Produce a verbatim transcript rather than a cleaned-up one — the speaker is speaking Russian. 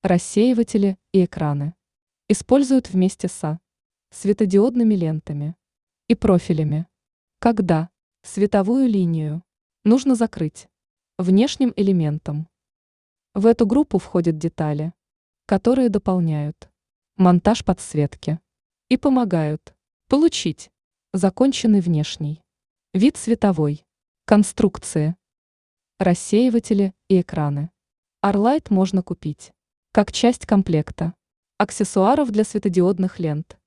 Рассеиватели и экраны используют вместе со светодиодными лентами и профилями, когда световую линию нужно закрыть внешним элементом. В эту группу входят детали, которые дополняют монтаж подсветки и помогают получить законченный внешний вид световой конструкции. Рассеиватели и экраны Arlight можно купить как часть комплекта аксессуаров для светодиодных лент.